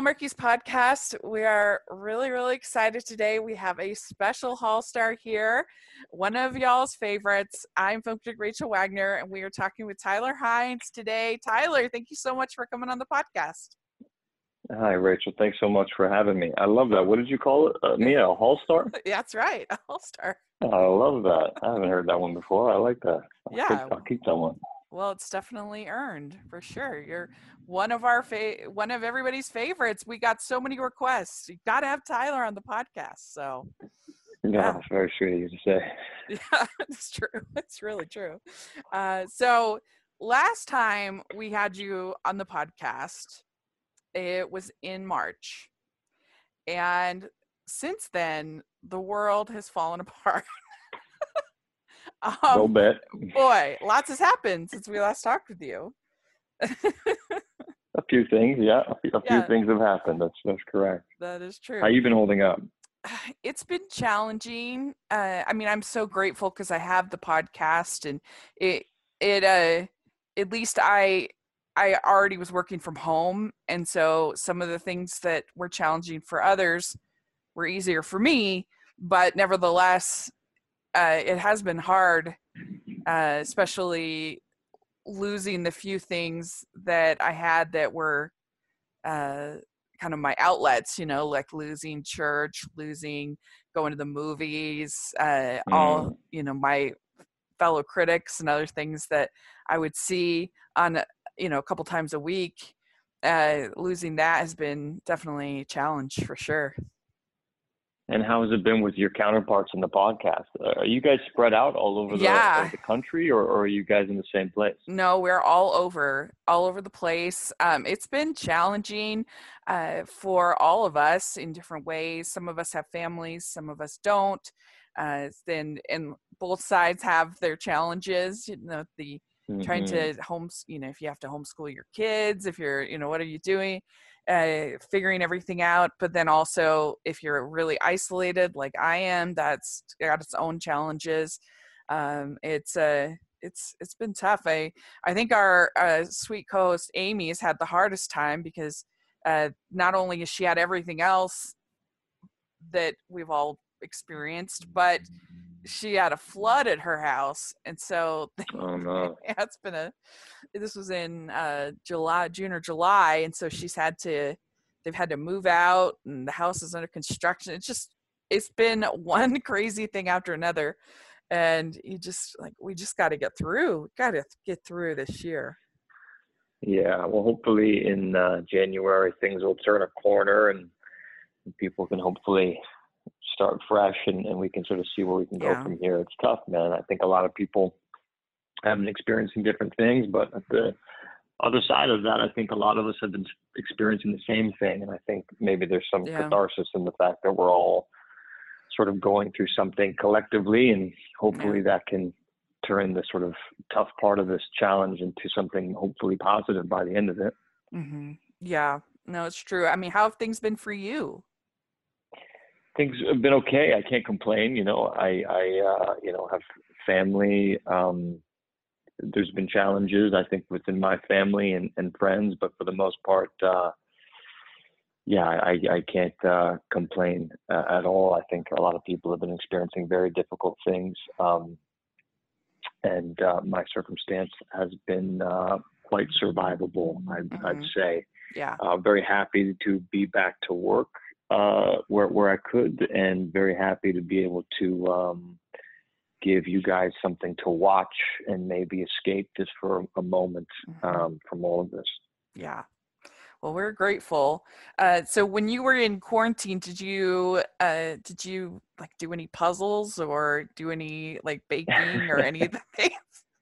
Hallmarkies podcast. We are really, really excited today. We have a special Hall star here, one of y'all's favorites. I'm film critic Rachel Wagner, and we are talking with Tyler Hynes today. Tyler, thank you so much for coming on the podcast. Hi, Rachel. Thanks so much for having me. I love that. What did you call it? Me, a Hall star? That's right, a Hall star. Oh, I love that. I haven't heard that one before. I like that. I'll keep that one. Well, it's definitely earned for sure. You're one of our one of everybody's favorites. We got so many requests. You got to have Tyler on the podcast. So, yeah, it's very sweet of you to say. Yeah, it's true. It's really true. So last time we had you on the podcast, it was in March, and since then the world has fallen apart. No bet. Boy, lots has happened since we last talked with you. A few things, yeah. A few things have happened. That's correct. That is true. How you been holding up? It's been challenging. I'm so grateful because I have the podcast, and it at least I already was working from home, and so some of the things that were challenging for others were easier for me. But nevertheless, it has been hard, especially losing the few things that I had that were kind of my outlets, like losing church, losing going to the movies, all, my fellow critics and other things that I would see on, a couple times a week. Losing that has been definitely a challenge for sure. And how has it been with your counterparts in the podcast? Are you guys spread out all over the country, or are you guys in the same place? No, we're all over the place. It's been challenging for all of us in different ways. Some of us have families, some of us don't. And both sides have their challenges. Trying to if you have to homeschool your kids, if you're, what are you doing? Figuring everything out, but then also if you're really isolated like I am, that's got its own challenges. It's been tough. I think our sweet co-host Amy has had the hardest time because not only has she had everything else that we've all experienced, but she had a flood at her house, and so oh no, this was in June or July, and so they've had to move out, and the house is under construction. It's been one crazy thing after another, and we just got to get through this year. Yeah, well, hopefully in January things will turn a corner and people can hopefully start fresh, and we can sort of see where we can go from here. It's tough, man. I think a lot of people have been experiencing different things, but at the other side of that, I think a lot of us have been experiencing the same thing. And I think maybe there's some catharsis in the fact that we're all sort of going through something collectively, and hopefully that can turn the sort of tough part of this challenge into something hopefully positive by the end of it. Mm-hmm. Yeah, no, it's true. I mean, how have things been for you? Things have been okay. I can't complain. I have family. There's been challenges, I think, within my family and friends, but for the most part, I can't complain at all. I think a lot of people have been experiencing very difficult things, and my circumstance has been quite survivable, I'd say. Yeah. Very happy to be back to work where I could, and very happy to be able to give you guys something to watch and maybe escape just for a moment from all of this. Yeah. Well, we're grateful. So when you were in quarantine, did you like do any puzzles or do any like baking or any of the things?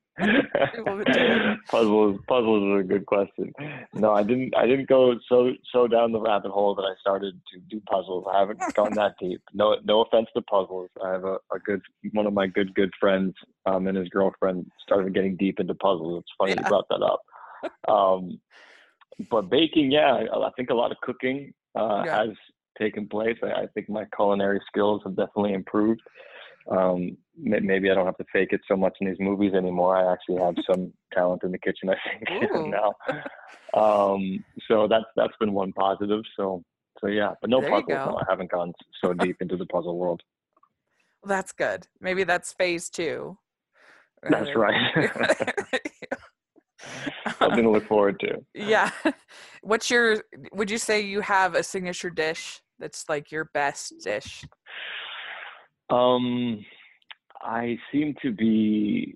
Puzzles are a good question. No, I didn't go so down the rabbit hole that I started to do puzzles. I haven't gone that deep. No offense to puzzles. I have one of my good friends and his girlfriend started getting deep into puzzles. It's funny you brought that up. But baking, I think a lot of cooking has taken place. I think my culinary skills have definitely improved. Maybe I don't have to fake it so much in these movies anymore. I actually have some talent in the kitchen, I think, Ooh. now. So that's been one positive. So yeah, but no There you puzzles. No, go. I haven't gone so deep into the puzzle world. Well, that's good. Maybe that's phase 2. That's right. Something to look forward to. Yeah. Would you say you have a signature dish that's like your best dish? Um, I seem to be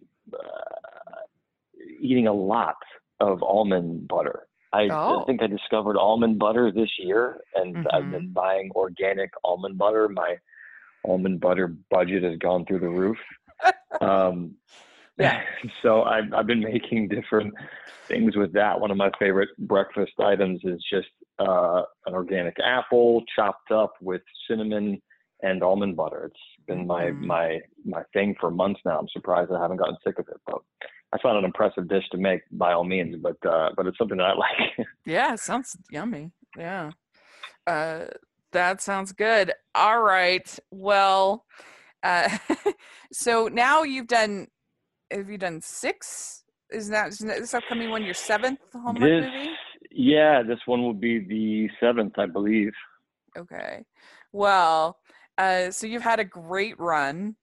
eating a lot of almond butter. I Oh. think I discovered almond butter this year, and I've been Mm-hmm. buying organic almond butter. My almond butter budget has gone through the roof. Um, Yeah. so I've been making different things with that. One of my favorite breakfast items is just an organic apple chopped up with cinnamon and almond butter. It's been my Mm-hmm. my my thing for months now. I'm surprised I haven't gotten sick of it, but I found an impressive dish to make by all means. But it's something that I like. Yeah, sounds yummy. Yeah. Uh, that sounds good. All right. Well, uh, so now have you done 6? Isn't that this upcoming one your 7th Hallmark This movie? yeah, this one will be the seventh, I believe. Okay. Well, so you've had a great run.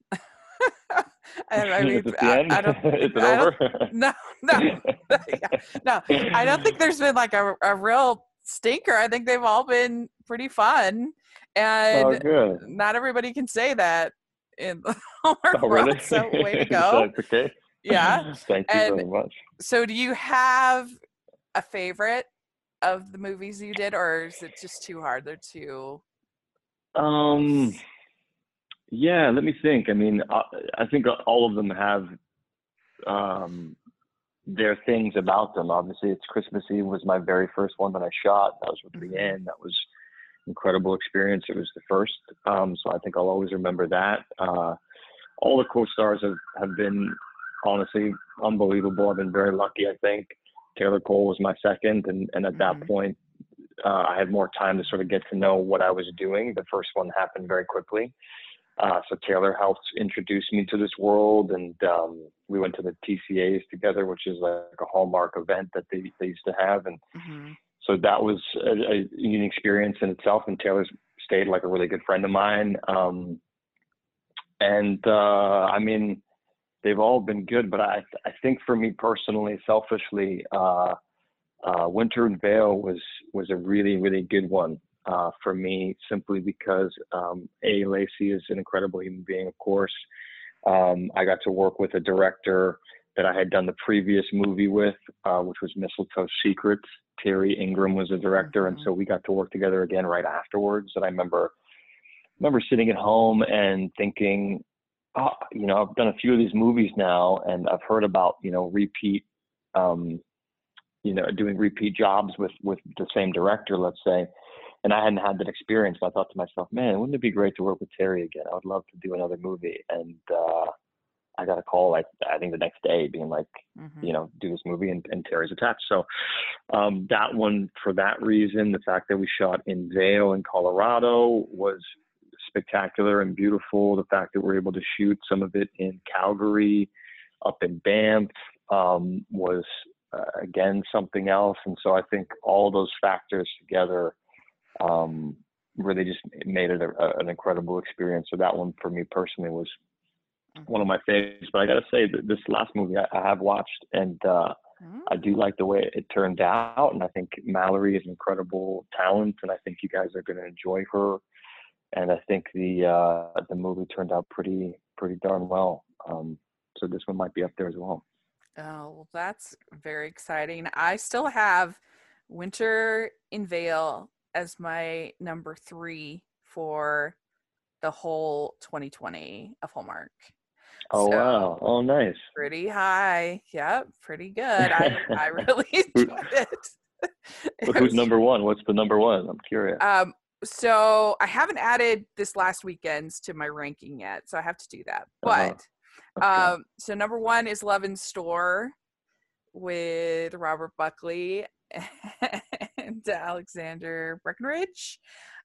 I mean, Is this the end? I don't Is think it I don't over? no no yeah, no I don't think there's been like a real stinker. I think they've all been pretty fun, Oh, and good. not everybody can say that in the Hallmark Oh, really? world. So way to go. That's okay. Yeah. Thank you And very much. so, do you have a favorite of the movies you did, or is it just too hard? They're too Um, close. yeah, let me think. I mean, I think all of them have um, their things about them. Obviously, it's Christmas Eve was my very first one that I shot. That was with Hmm. Leanne. That was incredible experience. It was the first, so I think I'll always remember that. All the co-stars have been honestly unbelievable. I've been very lucky. I think Taylor Cole was my second, and at that Hmm. point, I had more time to sort of get to know what I was doing. The first one happened very quickly. So Taylor helped introduce me to this world, and we went to the TCAs together, which is like a Hallmark event that they used to have, and Hmm. so that was a unique experience in itself. And Taylor's stayed like a really good friend of mine, and I mean, they've all been good, but I think for me personally, selfishly, Winter in Vale was a really really good one for me, simply because Lacey is an incredible human being, of course. I got to work with a director that I had done the previous movie with, which was Mistletoe Secrets. Terry Ingram was the director, and Hmm. so we got to work together again right afterwards. And I remember sitting at home and thinking, oh, I've done a few of these movies now, and I've heard about repeat, doing repeat jobs with the same director, let's say. And I hadn't had that experience. So I thought to myself, man, wouldn't it be great to work with Terry again? I would love to do another movie. And I got a call, like, I think the next day, being like, Hmm. do this movie, and Terry's attached. So that one, for that reason, the fact that we shot in Vail in Colorado was spectacular and beautiful. The fact that we're able to shoot some of it in Calgary, up in Banff, was again something else. And so I think all those factors together um, really just made it an incredible experience. So that one for me personally was one of Hmm. my favorites. But I got to say that this last movie I have watched, and I do like the way it turned out. And I think Mallory is an incredible talent, and I think you guys are going to enjoy her. And I think the movie turned out pretty darn well. So this one might be up there as well. Oh, well, that's very exciting. I still have Winter in Vale as my number 3 for the whole 2020 of Hallmark. Oh So wow! Oh nice. pretty high. Yep, pretty good. I really Who, enjoyed it. It who's was number one? What's the number one? I'm curious. so I haven't added this last weekend's to my ranking yet, so I have to do that. Uh huh. But Okay. so number 1 is Love in Store with Robert Buckley and Alexander Breckenridge.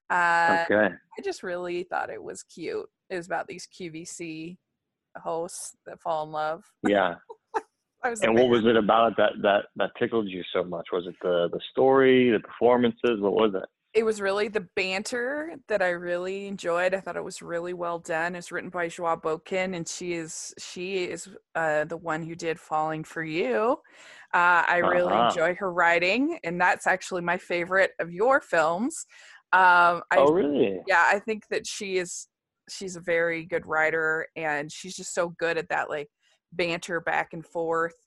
Okay. I just really thought it was cute. It was about these QVC hosts that fall in love. Yeah. I was a And what fan. was it about it that tickled you so much? Was it the story, the performances? What was it? It was really the banter that I really enjoyed. I thought it was really well done. It's written by Joie Boken, and she is the one who did Falling for You. I really Uh-huh. enjoy her writing, and that's actually my favorite of your films. Oh, really? I think that she's a very good writer, and she's just so good at that, like, banter back and forth.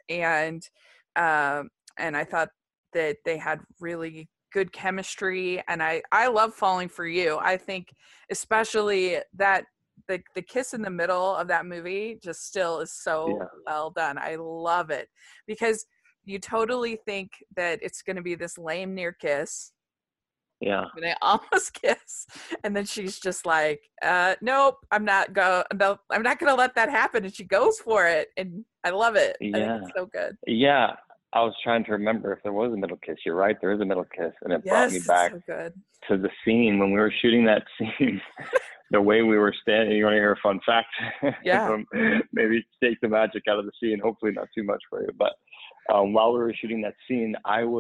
And I thought that they had really good chemistry, and I love Falling for You. I think especially that the kiss in the middle of that movie just still is so Yeah. well done. I love it because you totally think that it's going to be this lame near kiss, Yeah. and they almost kiss, and then she's just like, nope, I'm not gonna let that happen, and she goes for it, and I love it. I think Yeah. it's so good. Yeah. I was trying to remember if there was a middle kiss. You're right, there is a middle kiss. And it brought me Yes, it's back so good. to the scene when we were shooting that scene. The way we were standing. You want to hear a fun fact? Yeah. Maybe take the magic out of the scene. Hopefully not too much for you. But while we were shooting that scene,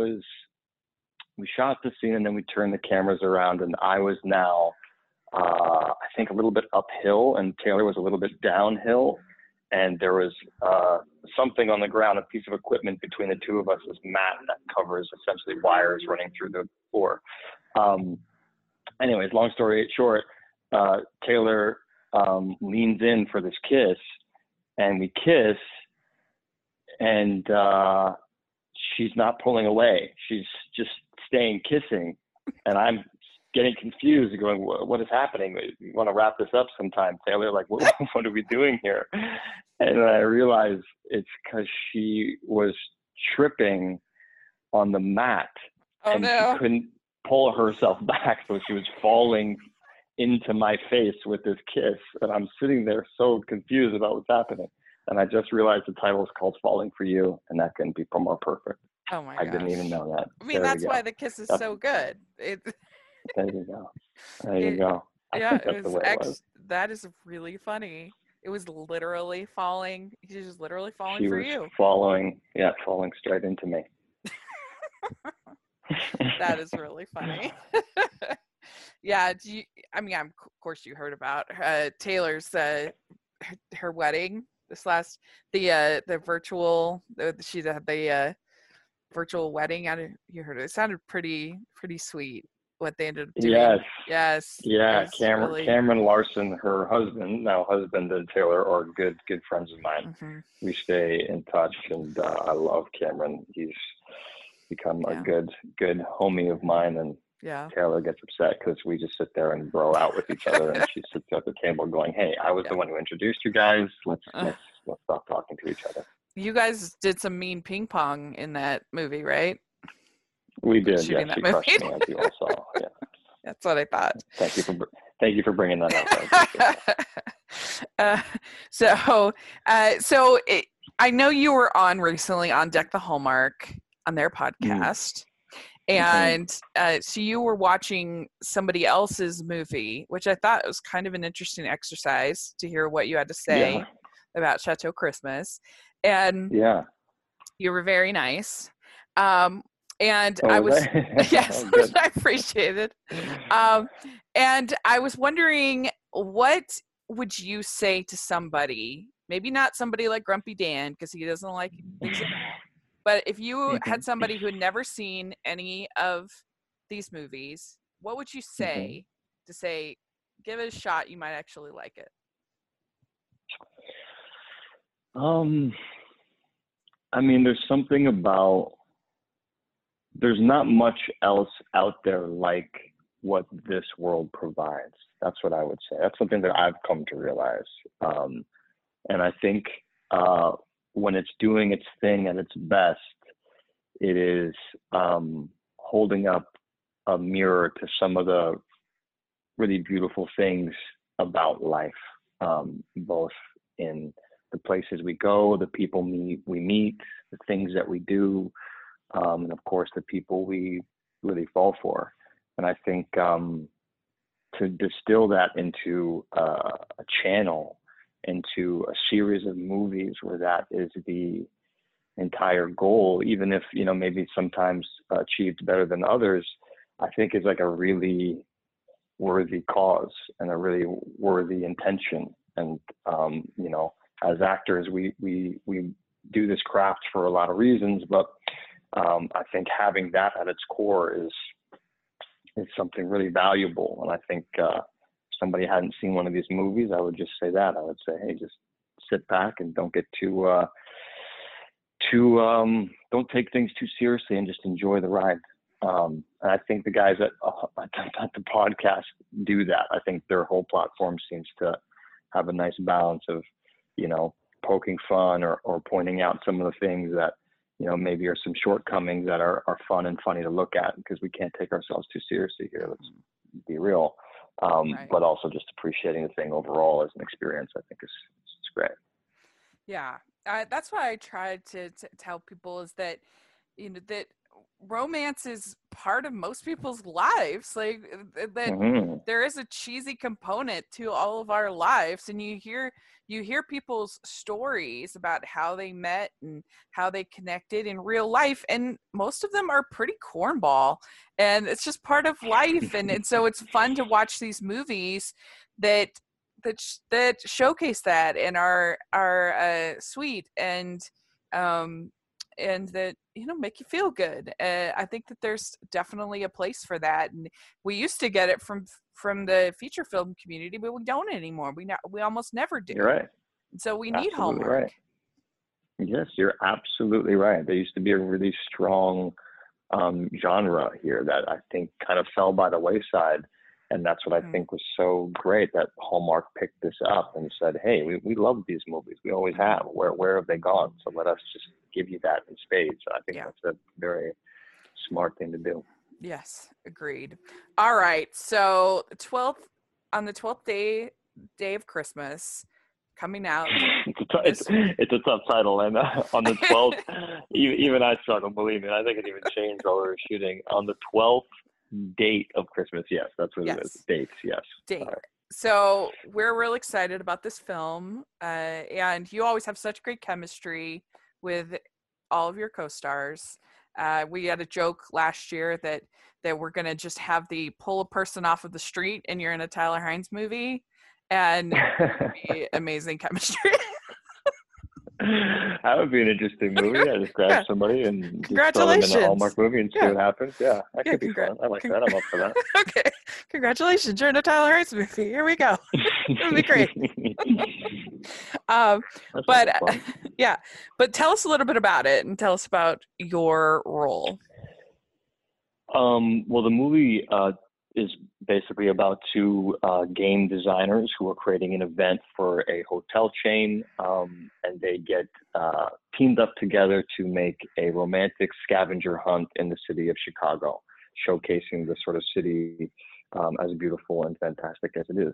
we shot the scene and then we turned the cameras around, and I was now, I think, a little bit uphill, and Taylor was a little bit downhill. And there was something on the ground, a piece of equipment between the two of us, this mat that covers essentially wires running through the floor. Anyways, long story short, Taylor leans in for this kiss, and we kiss, and she's not pulling away. She's just staying kissing, and I'm getting confused, going, what is happening? You want to wrap this up sometime, Taylor? Like, what are we doing here? And I realized it's because she was tripping on the mat, and she couldn't pull herself back, so she was falling into my face with this kiss, and I'm sitting there so confused about what's happening. And I just realized the title is called Falling for You, and that couldn't be more perfect. Oh my gosh. I didn't even know that. I mean, that's why the kiss is so good. There you go. There you go. Yeah, it was that is really funny. It was literally falling. He was literally falling for you. Falling straight into me. That is really funny. Yeah, of course you heard about Taylor's her wedding this last the virtual she had the virtual wedding. You heard it. It sounded pretty sweet what they ended up doing. Yes. Yeah, Cameron Larson, her husband and Taylor are good friends of mine. Mm-hmm. We stay in touch, and I love Cameron. He's become a good homie of mine, and Taylor gets upset because we just sit there and bro out with each other, and she sits at the table going, "Hey, I was the one who introduced you guys. Let's stop talking to each other." You guys did some mean ping pong in that movie, right? We did. Yeah, she crushed me, as you all saw. Yeah, that's what I thought. Thank you for bringing that up. I know you were on recently on Deck the Hallmark on their podcast. And so you were watching somebody else's movie, which I thought was kind of an interesting exercise to hear what you had to say about Chateau Christmas. And you were very nice. And I was, yes, which I appreciated. And I was wondering, what would you say to somebody, maybe not somebody like Grumpy Dan, because he doesn't like things at all, but if you had somebody who had never seen any of these movies, what would you say to say, give it a shot, you might actually like it? I mean, there's something about, there's not much else out there like what this world provides. That's what I would say. That's something that I've come to realize. And I think when it's doing its thing at its best, it is holding up a mirror to some of the really beautiful things about life, both in the places we go, the people we meet, the things that we do, and of course the people we really fall for. And I think to distill that into a channel, into a series of movies where that is the entire goal, even if, you know, maybe sometimes achieved better than others, I think is like a really worthy cause and a really worthy intention. And, you know, as actors, we do this craft for a lot of reasons, but I think having that at its core is something really valuable. And I think if somebody hadn't seen one of these movies, I would just say that. I would say, hey, just sit back and don't get don't take things too seriously and just enjoy the ride. And I think the guys at the podcast do that. I think their whole platform seems to have a nice balance of, you know, poking fun or pointing out some of the things that, you know, maybe are some shortcomings that are fun and funny to look at, because we can't take ourselves too seriously here. Let's be real. Right. But also just appreciating the thing overall as an experience, I think is great. Yeah. That's why I try to tell people is that, you know, that romance is part of most people's lives. Like that there is a cheesy component to all of our lives, and you hear people's stories about how they met and how they connected in real life, and most of them are pretty cornball, and it's just part of life. And so it's fun to watch these movies that showcase that and are sweet and that, you know, make you feel good. I think that there's definitely a place for that, and we used to get it from the feature film community, but we don't anymore. We almost never do. You're right. So we need Hallmark. Right. Yes, you're absolutely right. There used to be a really strong genre here that I think kind of fell by the wayside. And that's what I think was so great, that Hallmark picked this up and said, hey, we love these movies. We always have. Where have they gone? So let us just give you that in spades. I think that's a very smart thing to do. Yes, agreed. All right. So on the 12th day of Christmas, coming out. It's a tough title. And on the 12th, even I struggle, believe me. I think it even changed while we were shooting. On the 12th date of Christmas, yes, that's what it is. Dates, yes. Date. Right. So we're real excited about this film, and you always have such great chemistry with all of your co-stars. We had a joke last year that we're going to just have the pull a person off of the street and you're in a Tyler Hynes movie, and be amazing chemistry. That would be an interesting movie. I just grab somebody and just throw them in a Hallmark movie and see what happens. Yeah, that could be fun. I like that. I'm up for that. Okay. Congratulations. You're in a Tyler Hynes movie. Here we go. It'll be great. But tell us a little bit about it and tell us about your role. Well, the movie is basically about two game designers who are creating an event for a hotel chain, and they get teamed up together to make a romantic scavenger hunt in the city of Chicago, showcasing the sort of city as beautiful and fantastic as it is.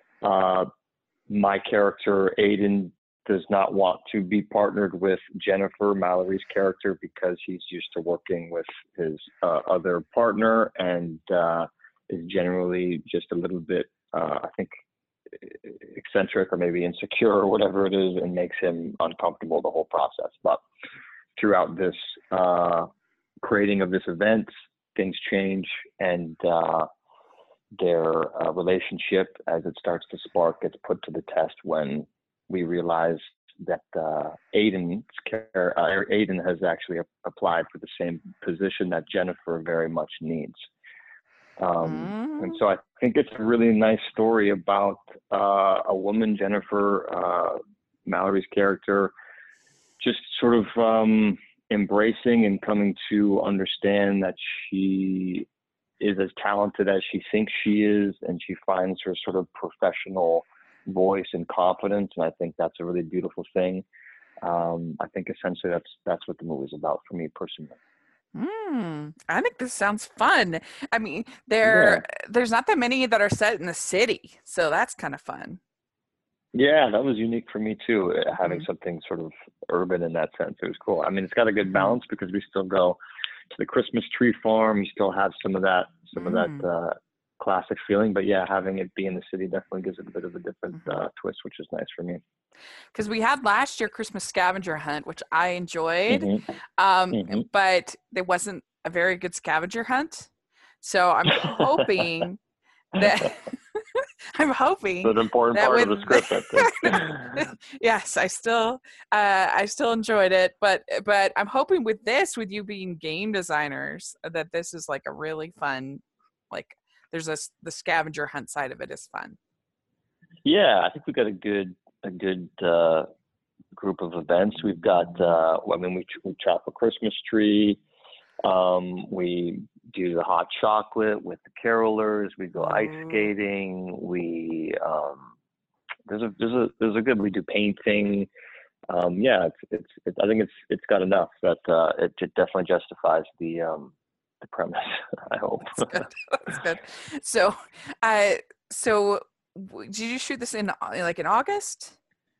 My character, Aiden, does not want to be partnered with Jennifer, Mallory's character, because he's used to working with his other partner and is generally just a little bit, I think, eccentric or maybe insecure or whatever it is, and makes him uncomfortable the whole process. But throughout this creating of this event, things change, and their relationship, as it starts to spark, gets put to the test when we realize that Aiden has actually applied for the same position that Jennifer very much needs. And so I think it's a really nice story about a woman, Jennifer, Mallory's character, just sort of embracing and coming to understand that she is as talented as she thinks she is, and she finds her sort of professional voice and confidence, and I think that's a really beautiful thing. I think essentially that's what the movie's about for me personally. I think this sounds fun. I mean, there's not that many that are set in the city, so that's kind of fun. Yeah, that was unique for me too, having something sort of urban in that sense. It was cool. I mean, it's got a good balance because we still go to the Christmas tree farm. You still have some of that classic feeling. But yeah, having it be in the city definitely gives it a bit of a different twist, which is nice for me. Because we had last year Christmas scavenger hunt, which I enjoyed, but there wasn't a very good scavenger hunt. So I'm hoping that I'm hoping it's an important that part of the script, I think. yes, I still enjoyed it, but I'm hoping with you being game designers, that this is like a really fun, like there's the scavenger hunt side of it is fun. Yeah, I think we've got a good group of events. We've got we chop a Christmas tree. We do the hot chocolate with the carolers. We go ice skating. We there's a good. We do painting. Yeah, it's I think it's got enough that it definitely justifies the premise. I hope. That's good. So, did you shoot this in August?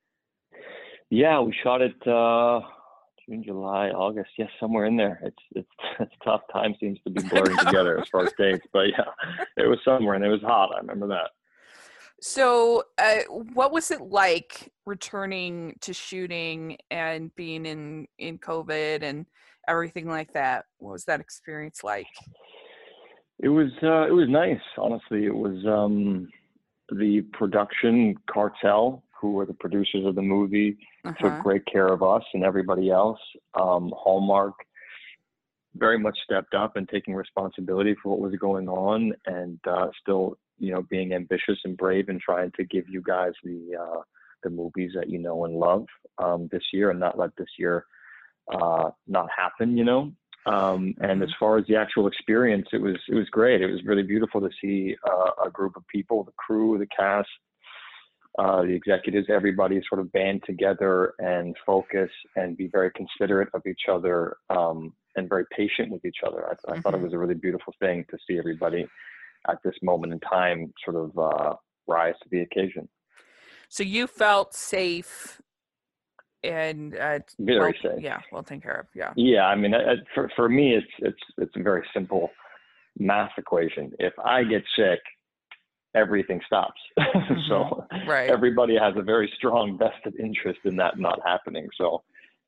Yeah, we shot it June, July, August. Yes, somewhere in there. It's tough. Time seems to be blurring together as far as dates, but yeah, it was somewhere, and it was hot. I remember that. So, what was it like returning to shooting and being in COVID and everything like that? What was that experience like? It was nice. Honestly, it was the production cartel, who were the producers of the movie, took great care of us and everybody else. Hallmark very much stepped up and taking responsibility for what was going on, and still, being ambitious and brave and trying to give you guys the movies that you know and love this year, and not let this year not happen. And as far as the actual experience, it was great. It was really beautiful to see a group of people, the crew, the cast, the executives, everybody sort of band together and focus and be very considerate of each other, and very patient with each other. I thought it was a really beautiful thing to see everybody at this moment in time sort of rise to the occasion. So you felt safe and very safe. Yeah, well taken care of. Yeah. Yeah, I mean, for me, it's a very simple math equation. If I get sick, everything stops. So everybody has a very strong vested interest in that not happening. So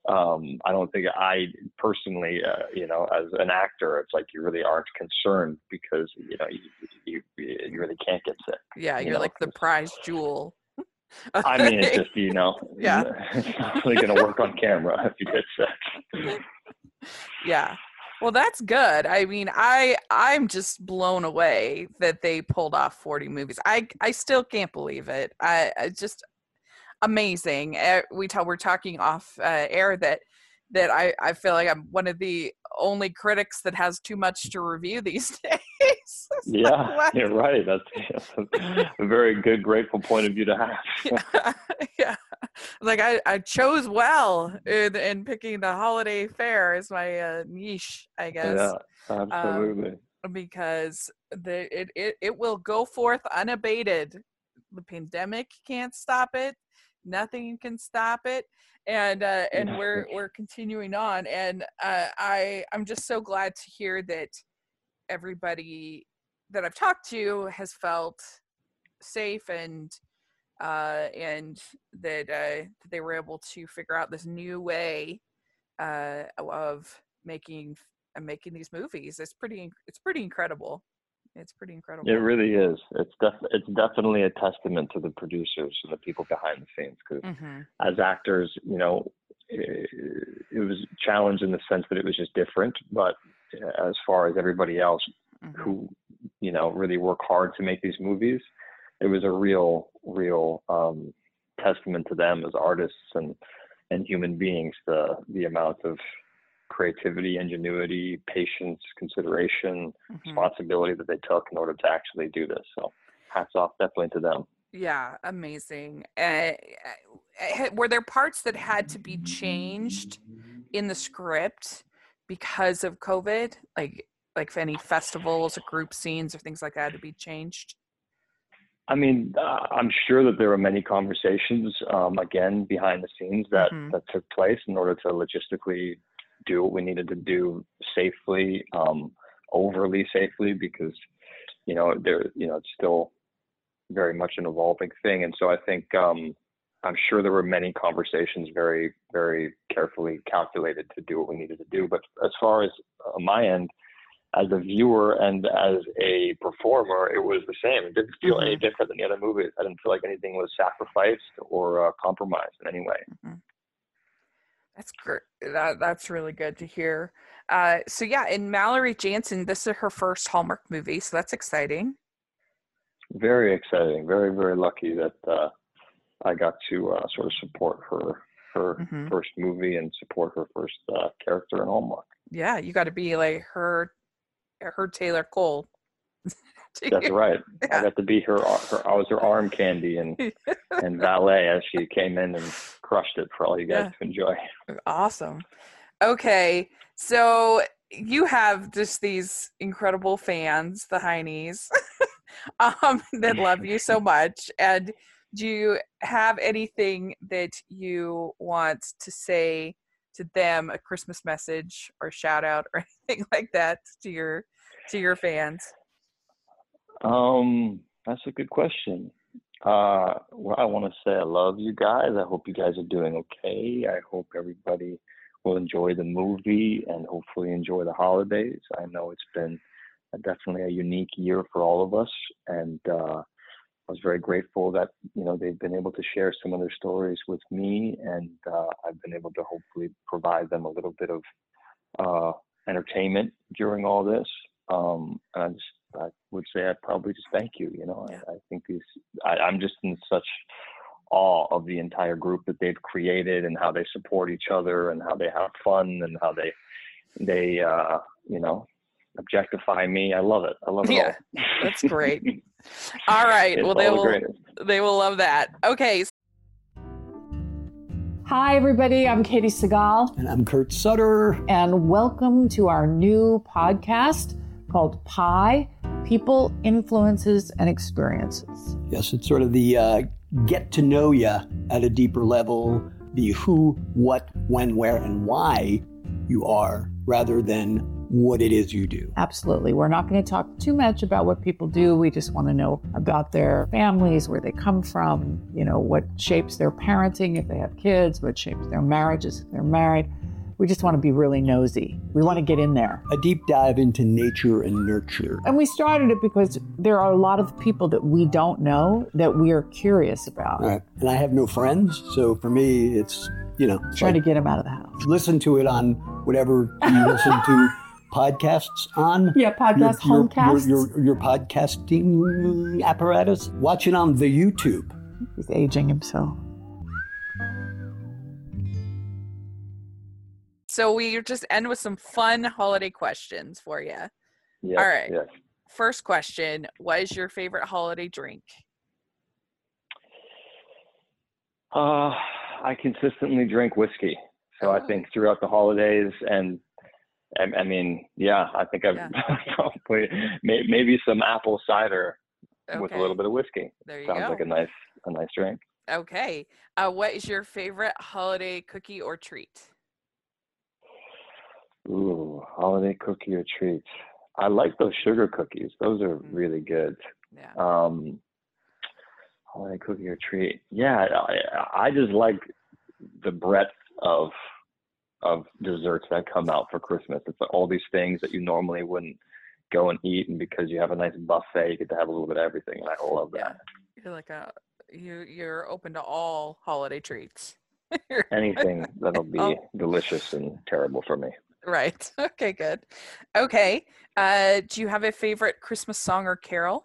I don't think I personally, as an actor, it's like you really aren't concerned because you really can't get sick. Yeah, you're like the prize jewel. I mean, it's just yeah, it's not really going to work on camera if you get sick. Yeah. Well, that's good. I mean, I'm just blown away that they pulled off 40 movies. I still can't believe it. I just amazing. We're talking off air that I feel like I'm one of the only critics that has too much to review these days. Yeah, you're right. That's a very good, grateful point of view to have. Yeah. Like I chose well in picking the holiday fair as my niche, I guess. Yeah, absolutely. Because it will go forth unabated. The pandemic can't stop it. Nothing can stop it, and we're continuing on. And I'm just so glad to hear that everybody that I've talked to has felt safe and that they were able to figure out this new way of making these movies. It's pretty incredible. It's pretty incredible. It really is. It's definitely a testament to the producers and the people behind the scenes, because as actors, it was challenged in the sense that it was just different. But as far as everybody else who, really work hard to make these movies, it was a real testament to them as artists and human beings, the amount of creativity, ingenuity, patience, consideration, responsibility that they took in order to actually do this. So hats off definitely to them. Yeah, amazing. Were there parts that had to be changed in the script because of COVID? Like if any festivals or group scenes or things like that had to be changed? I mean, I'm sure that there were many conversations, again, behind the scenes that took place in order to logistically do what we needed to do safely, overly safely, because it's still very much an evolving thing. And so I think I'm sure there were many conversations very, very carefully calculated to do what we needed to do. But as far as my end, as a viewer and as a performer, it was the same. It didn't feel any different than the other movies. I didn't feel like anything was sacrificed or compromised in any way. That's great. That's really good to hear. So yeah, and Mallory Jansen, this is her first Hallmark movie, so that's exciting. Very exciting. Very, very lucky that I got to sort of support her first movie and support her first character in Hallmark. Yeah, you got to be like her Taylor Cole. That's right. Yeah. I got to be her. I was her arm candy and valet as she came in and crushed it for all you guys to enjoy. Awesome. Okay, so you have just these incredible fans, the Heinies, that love you so much. And do you have anything that you want to say to them, a Christmas message or shout out or anything like that to your fans? That's a good question. Well, I want to say I love you guys. I hope you guys are doing okay. I hope everybody will enjoy the movie and hopefully enjoy the holidays. I know it's been definitely a unique year for all of us, and I was very grateful that they've been able to share some of their stories with me, and I've been able to hopefully provide them a little bit of entertainment during all this. And I would say I'd probably just thank you. I think I'm just in such awe of the entire group that they've created and how they support each other and how they have fun and how they objectify me. I love it. I love it all. That's great. All right. Well, they will love that. Okay. Hi, everybody. I'm Katie Segal. And I'm Kurt Sutter. And welcome to our new podcast called PIE, People, Influences, and Experiences. Yes, it's sort of the get to know you at a deeper level, the who, what, when, where, and why you are, rather than what it is you do. Absolutely. We're not going to talk too much about what people do. We just want to know about their families, where they come from, what shapes their parenting if they have kids, what shapes their marriages if they're married. We just want to be really nosy. We want to get in there. A deep dive into nature and nurture. And we started it because there are a lot of people that we don't know that we are curious about. Right. And I have no friends. So for me, it's, trying to get them out of the house. Listen to it on whatever you listen to podcasts on. Yeah, homecasts. Your podcasting apparatus. Watch it on the YouTube. He's aging himself. So we just end with some fun holiday questions for you. Yes, all right. Yes. First question, what is your favorite holiday drink? I consistently drink whiskey. So I think throughout the holidays and I mean, I think I've probably maybe some apple cider with a little bit of whiskey. There you Sounds go. like a nice drink. Okay. What is your favorite holiday cookie or treat? Ooh, holiday cookie or treat. I like those sugar cookies. Those are really good. Yeah. Holiday cookie or treat. Yeah, I just like the breadth of desserts that come out for Christmas. It's all these things that you normally wouldn't go and eat, and because you have a nice buffet, you get to have a little bit of everything. And I love that. You're like you're open to all holiday treats. Anything that'll be delicious and terrible for me. Right. Okay, good. Okay. Do you have a favorite Christmas song or carol?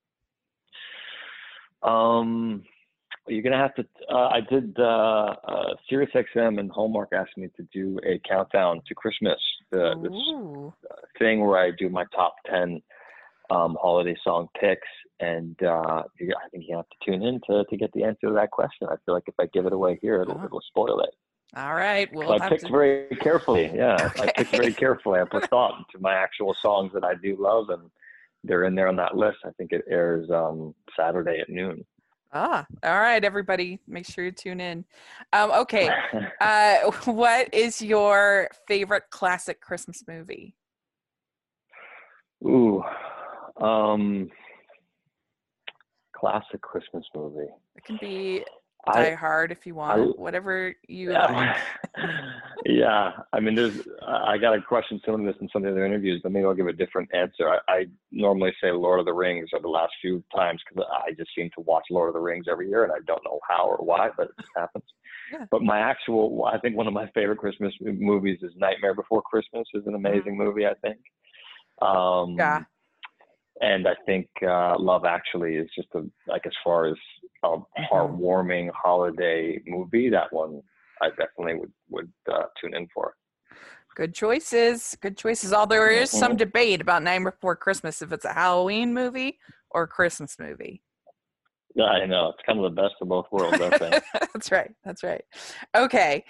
You're going to have to, I did, Sirius XM and Hallmark asked me to do a countdown to Christmas, this thing where I do my top 10 holiday song picks. And I think you have to tune in to get the answer to that question. I feel like if I give it away here, it'll spoil it. All right. I picked very carefully. Yeah, okay. I picked very carefully. I put thought into my actual songs that I do love, and they're in there on that list. I think it airs Saturday at noon. All right, everybody. Make sure you tune in. Okay. What is your favorite classic Christmas movie? Ooh. Classic Christmas movie. It can be Die Hard if you want, whatever you like. Yeah, I mean, I got a question similar to this in some of the other interviews, but maybe I'll give a different answer. I normally say Lord of the Rings are the last few times because I just seem to watch Lord of the Rings every year, and I don't know how or why, but it just happens. Yeah. But I think one of my favorite Christmas movies is Nightmare Before Christmas. Is an amazing movie, I think. Yeah. And I think Love Actually is just as far as a heartwarming holiday movie, that one I definitely would tune in for. Good choices. Good choices. Although there is some debate about Nightmare Before Christmas, if it's a Halloween movie or a Christmas movie. Yeah, I know. It's kind of the best of both worlds, I think. That's right. That's right. Okay.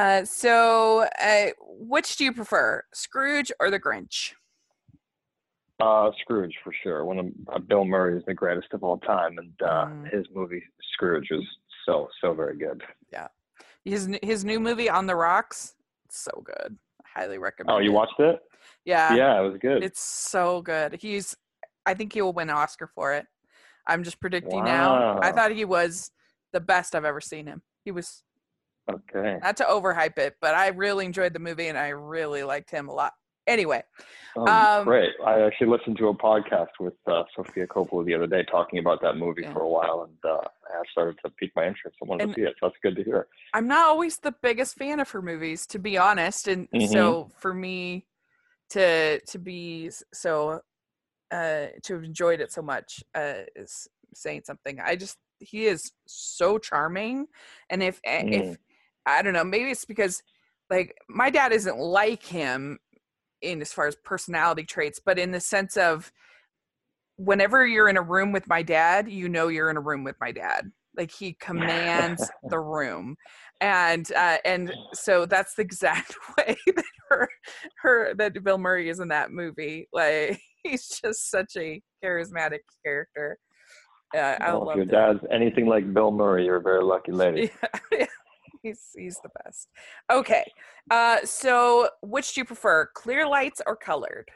So which do you prefer, Scrooge or The Grinch? Scrooge, for sure. Bill Murray is the greatest of all time, and his movie Scrooge was so very good. Yeah. His new movie On the Rocks, so good. I highly recommend it. Oh, you watched it? Yeah. Yeah, it was good. It's so good. I think he will win an Oscar for it. I'm just predicting now. I thought he was the best I've ever seen him. He was okay. Not to overhype it, but I really enjoyed the movie and I really liked him a lot. Anyway. Great. I actually listened to a podcast with Sofia Coppola the other day talking about that movie for a while, and I started to pique my interest. I wanted to see it, so that's good to hear. I'm not always the biggest fan of her movies, to be honest, and so for me to be so to have enjoyed it so much is saying something. He is so charming, and if I don't know, maybe it's because like my dad isn't like him in as far as personality traits, but in the sense of whenever you're in a room with my dad, you're in a room with my dad. Like he commands the room, and so that's the exact way that that Bill Murray is in that movie. Like he's just such a charismatic character. If your dad's anything like Bill Murray, you're a very lucky lady. Yeah. He's the best. Okay, so which do you prefer, clear lights or colored?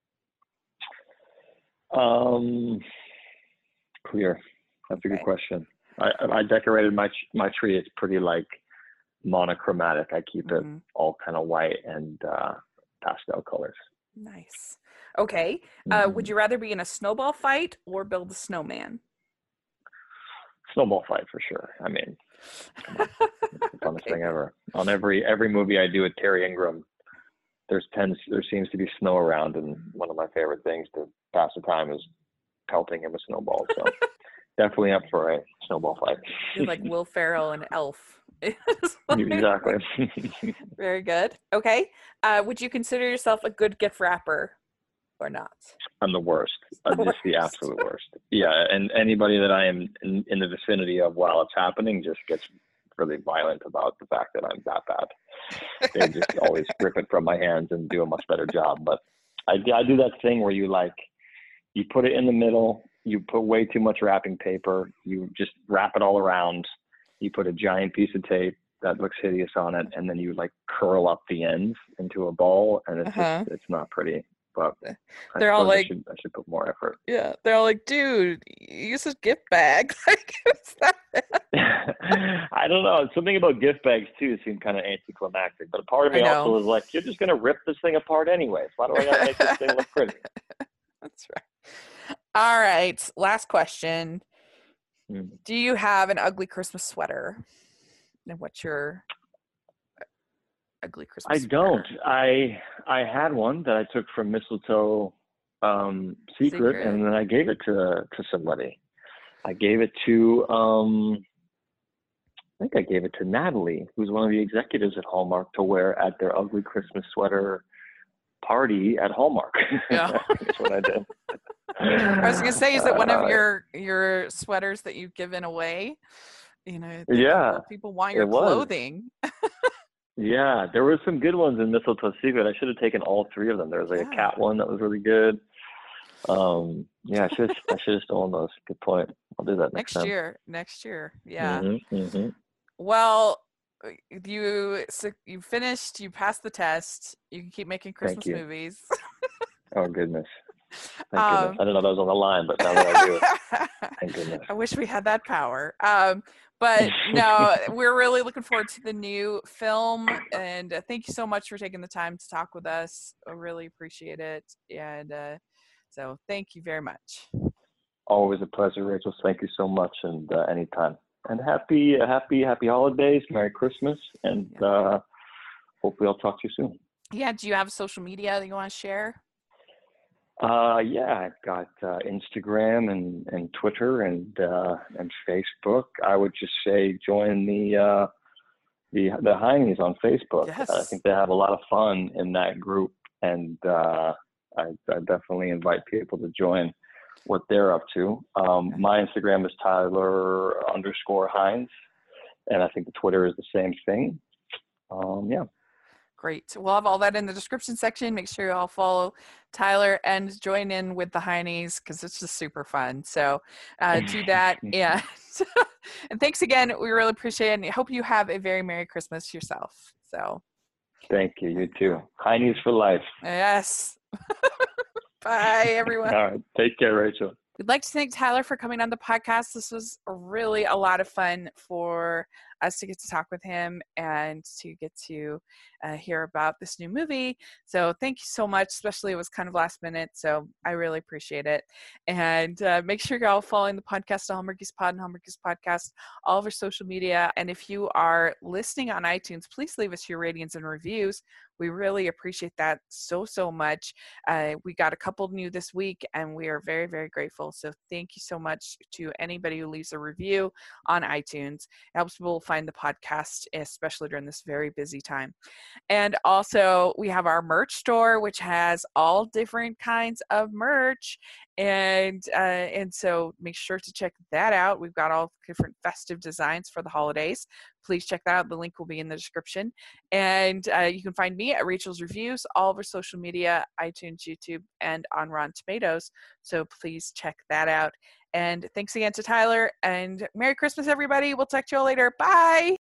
Clear. That's a good question. I decorated my tree. It's pretty like monochromatic. I keep it all kind of white and pastel colors. Nice. Okay. Would you rather be in a snowball fight or build a snowman? Snowball fight for sure. I mean, it's the funnest thing ever. On every movie I do with Terry Ingram, there seems to be snow around, and one of my favorite things to pass the time is pelting him with snowballs. So definitely up for a snowball fight. You're like Will Ferrell and Elf. Exactly. Very good. Okay. Would you consider yourself a good gift wrapper or not? I'm the worst. I'm just the absolute worst. Yeah, and anybody that I am in the vicinity of while it's happening just gets really violent about the fact that I'm that bad. They just always rip it from my hands and do a much better job. But I do that thing where you put it in the middle, you put way too much wrapping paper, you just wrap it all around, you put a giant piece of tape that looks hideous on it, and then you like curl up the ends into a ball, and it's not pretty. But they're all like, I should put more effort. Yeah, they're all like, dude, use a gift bag. Like, what's that? I don't know. Something about gift bags too seemed kind of anticlimactic. But a part of me also was like, you're just gonna rip this thing apart anyway. So why do I gotta make this thing look pretty? That's right. All right, last question. Do you have an ugly Christmas sweater? And what's your ugly Christmas sweater? I don't. I had one that I took from Mistletoe Secret, and then I gave it to somebody. I gave it to I think I gave it to Natalie, who's one of the executives at Hallmark, to wear at their ugly Christmas sweater party at Hallmark. Yeah. That's what I did. I was gonna say, is it one of your sweaters that you've given away? People want your clothing. Yeah, there were some good ones in Mistletoe Secret. I should have taken all three of them. There was like a cat one that was really good. I should have stolen those. Good point. I'll do that next time. Next year. Yeah. Mm-hmm. Well, you finished. You passed the test. You can keep making Christmas movies. Oh goodness. Thank goodness. I didn't know that was on the line, but now that I do it, thank goodness. I wish we had that power. But no, we're really looking forward to the new film. And thank you so much for taking the time to talk with us. I really appreciate it. And so thank you very much. Always a pleasure, Rachel. Thank you so much. And anytime. And happy holidays. Merry Christmas. And hopefully I'll talk to you soon. Yeah. Do you have social media that you want to share? Yeah, I've got Instagram and Twitter and Facebook. I would just say join the Heinies on Facebook. Yes. I think they have a lot of fun in that group, and I definitely invite people to join what they're up to. My Instagram is Tyler_Heins, and I think the Twitter is the same thing. Yeah. Great. We'll have all that in the description section. Make sure you all follow Tyler and join in with the Heinies because it's just super fun. So do that. Yeah. And thanks again. We really appreciate it. And I hope you have a very Merry Christmas yourself. So thank you. You too. Heinies for life. Yes. Bye, everyone. All right. Take care, Rachel. We'd like to thank Tyler for coming on the podcast. This was really a lot of fun for us to get to talk with him and to get to hear about this new movie. So thank you so much, especially it was kind of last minute. So I really appreciate it. And make sure you're all following the podcast, the Hallmarkies Pod and Hallmarkies Podcast, all of our social media. And if you are listening on iTunes, please leave us your ratings and reviews. We really appreciate that so much. We got a couple new this week, and we are very, very grateful. So thank you so much to anybody who leaves a review on iTunes. It helps people find the podcast, especially during this very busy time. And also, we have our merch store, which has all different kinds of merch. And so make sure to check that out. We've got all different festive designs for the holidays. Please check that out. The link will be in the description. And you can find me at Rachel's Reviews, all over social media, iTunes, YouTube, and on Rotten Tomatoes. So please check that out. And thanks again to Tyler. And Merry Christmas, everybody. We'll talk to you all later. Bye.